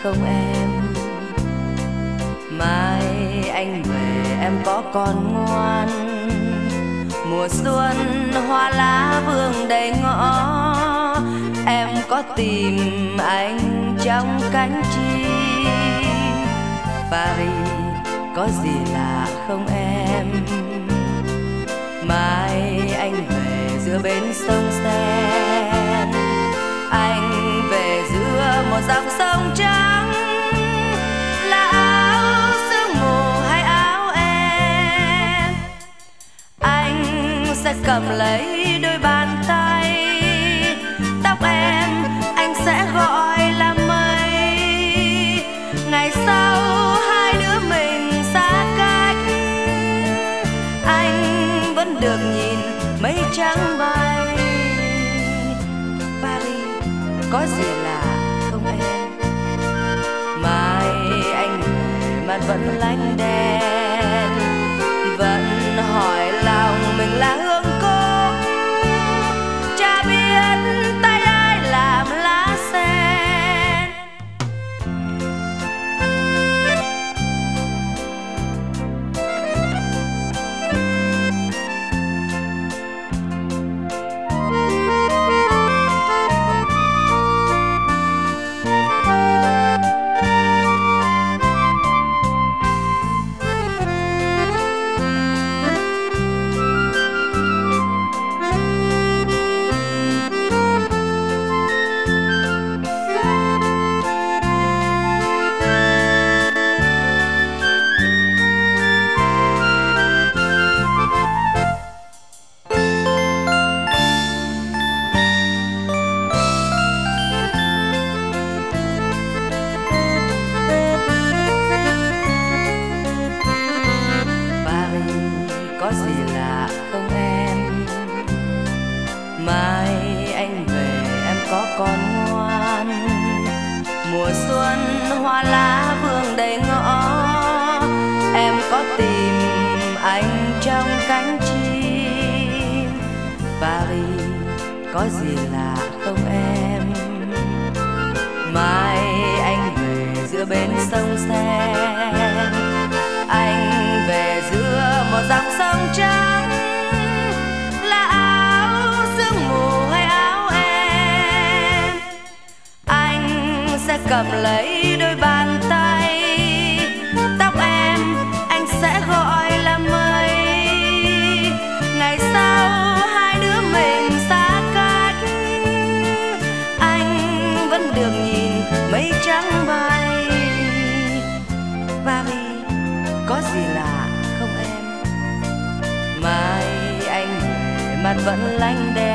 không em? Mai anh về em có còn ngoan? Mùa xuân hoa lá vương đầy ngõ, em có tìm anh trong cánh chim? Paris có gì lạ không em? Mai anh về giữa bến sông Seine, anh về giữa một dòng sông trắng, là áo sương mù hay áo em? Anh sẽ cầm lấy đôi bàn tay, tóc em anh sẽ gọi là mây. Ngày sau hai đứa mình xa cách, anh vẫn được nhìn mây trắng bay. Paris có gì lạ không em? Mai anh về mặt vẫn lánh đèn, vẫn hỏi lòng mình là hương cúc, chả biết tay ai làm lá sen. Có gì lạ không em? Mai anh về em có còn ngoan? Mùa xuân hoa lá vương đầy ngõ, em có tìm anh trong cánh chim? Paris có gì lạ không em? Mai anh về giữa bến sông Seine, anh về giữa một dòng sông trắng, là áo sương mù hay áo em? Anh sẽ cầm lấy đôi bàn tay, tóc em anh sẽ gọi là mây. Ngày sau hai đứa mình xa cách, anh vẫn được nhìn mây trắng bay. Paris có gì lạ không em? Mai anh về mặt vẫn lánh đèn,